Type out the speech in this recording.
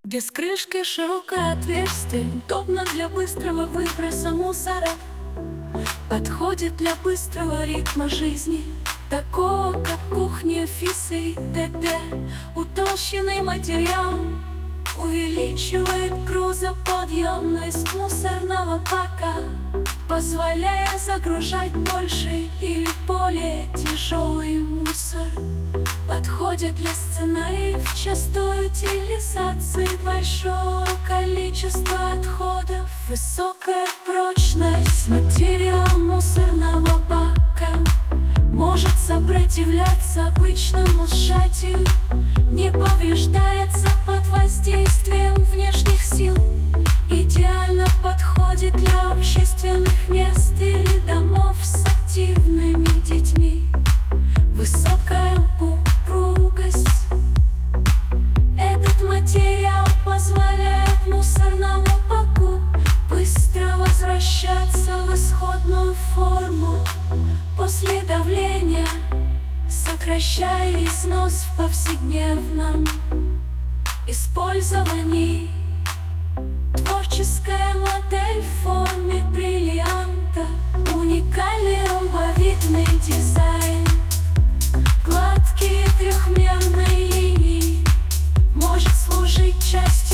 Без крышки широкое отверстие, удобно для быстрого выброса мусора. Подходит для быстрого ритма жизни, такого как кухня, фисы и т.д. Утолщенный материал увеличивает грузоподъемность мусорного бака, позволяя загружать больше или более тяжелый мусор. Подходит для сценариев частой утилизации большого количества отходов. Высокая прочность материала мусорного бака может сопротивляться обычному сжатию, не повреждается под воздействием внешних сил. Идеально подходит для общественных мест или домов с активными детьми. Высокая упругость. Этот материал позволяет мусорному баку быстро возвращаться в исходную форму после давления, сокращая износ в повседневном использовании. Творческая модель в форме бриллианта, уникальный ромбовидный дизайн, гладкие трехмерные линии, может служить частью